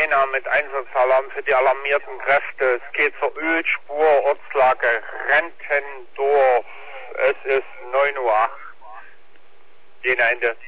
Rainer mit Einsatzsalam für die alarmierten Kräfte. Es geht zur Ölspur, Ortslage Rentendorf. Es ist 9:08 Uhr. Jena Ende.